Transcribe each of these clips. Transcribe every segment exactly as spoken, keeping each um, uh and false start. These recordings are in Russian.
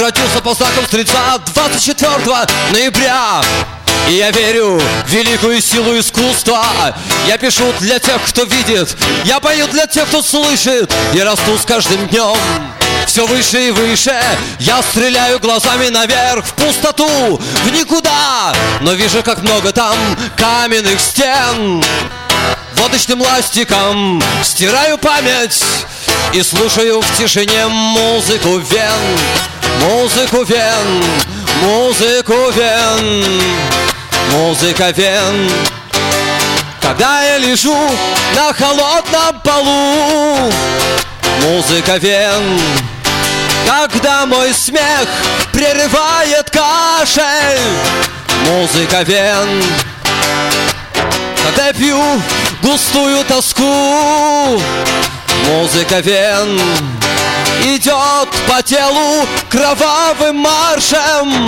родился по знакам Стрельца двадцать четвёртого ноября. И я верю в великую силу искусства. Я пишу для тех, кто видит, я пою для тех, кто слышит. Я расту с каждым днем все выше и выше. Я стреляю глазами наверх, в пустоту, в никуда. Но вижу, как много там каменных стен. Водочным ластиком стираю память и слушаю в тишине музыку вен. Музыку вен, музыку вен, музыка вен. Когда я лежу на холодном полу, музыка вен. Когда мой смех прерывает кашель, музыка вен. Когда я пью густую тоску, музыка вен. Идет по телу кровавым маршем.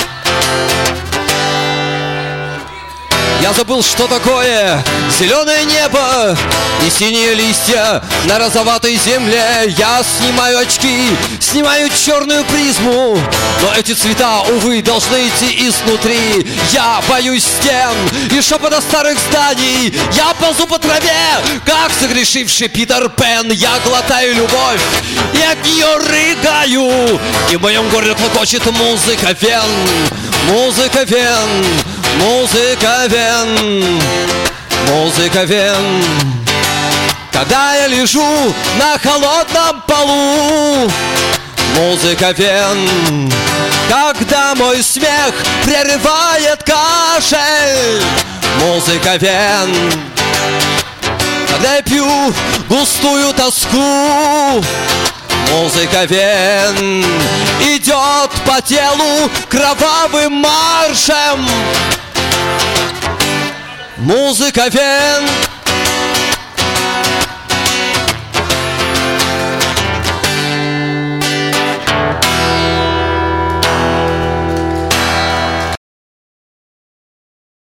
Я забыл, что такое зеленое небо и синие листья на розоватой земле. Я снимаю очки, снимаю черную призму, но эти цвета, увы, должны идти изнутри. Я боюсь стен и шепота старых зданий. Я ползу по траве, как согрешивший Питер Пен. Я глотаю любовь и от нее рыгаю. И в моем горле клокочет музыка вен. Музыка вен, музыка вен, музыка вен. Когда я лежу на холодном полу, музыка вен. Когда мой смех прерывает кашель, музыка вен. Когда я пью густую тоску, музыка вен. Идет по телу кровавым маршем, музыка вен.